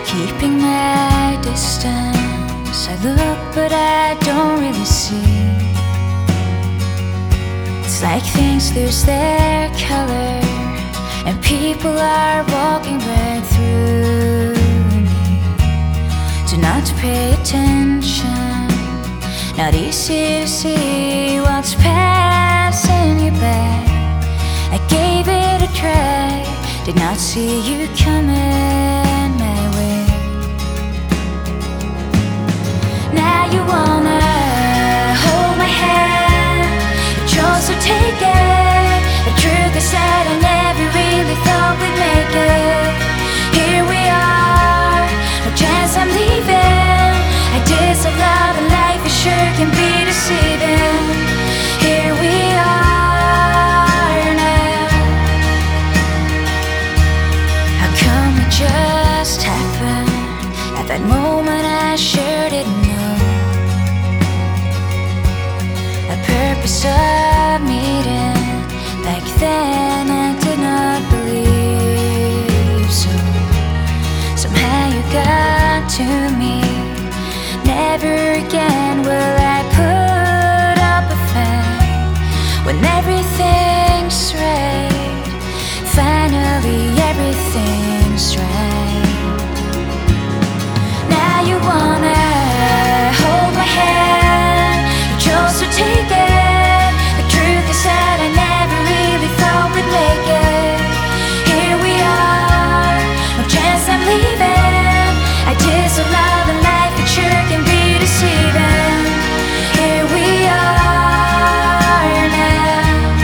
keeping my distance. I look but I don't really see. It's like things lose their color and people are walking right through me. Do not pay attention, not easy to see what's passing you by. I gave it a try, did not see you coming my way. Now you wanna hold my hand, you chose to take it. The truth is that I never really thought we'd make it. Here we are, no chance I'm leaving. Ideas of love and life, it sure can be deceiving. Here we are now. How come it just happened? At that moment I sure didn't know. A purpose of meeting, back then I did not believe so. Somehow you got to me. Never again will I put up a fight when everything's right. Finally everything's right. Now you wanna hold my hand, you chose to take it. The truth is that I never really thought we'd make it. Here we are, no chance I'm leaving. Ideas of love and life, it sure can be deceiving. Here we are now.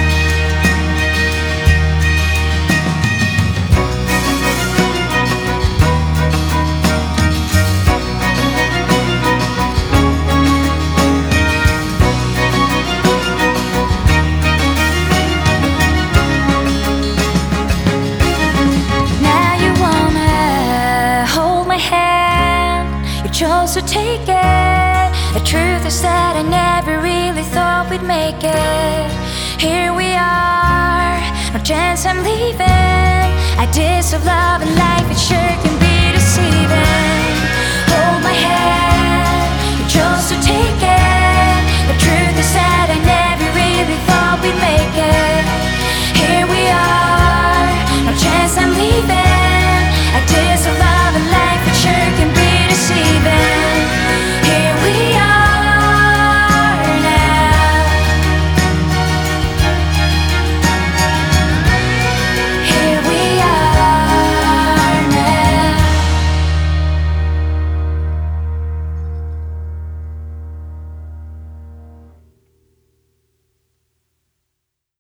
Now you wanna hold my hand, you chose to take it. The truth is that I never really thought we'd make it. Here we are, no chance I'm leaving. Ideas of love and life, it sure can be